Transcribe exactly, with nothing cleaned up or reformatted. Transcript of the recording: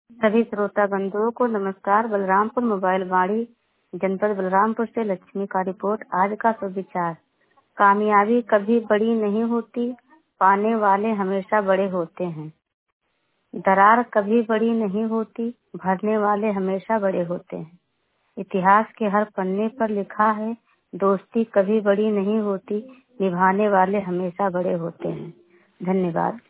सभी श्रोता बंधुओं को नमस्कार। बलरामपुर मोबाइल वाणी जनपद बलरामपुर से लक्ष्मी का रिपोर्ट। आज का सुविचार, कामयाबी कभी बड़ी नहीं होती, पाने वाले हमेशा बड़े होते हैं। दरार कभी बड़ी नहीं होती, भरने वाले हमेशा बड़े होते हैं। इतिहास के हर पन्ने पर लिखा है, दोस्ती कभी बड़ी नहीं होती, निभाने वाले हमेशा बड़े होते हैं। धन्यवाद।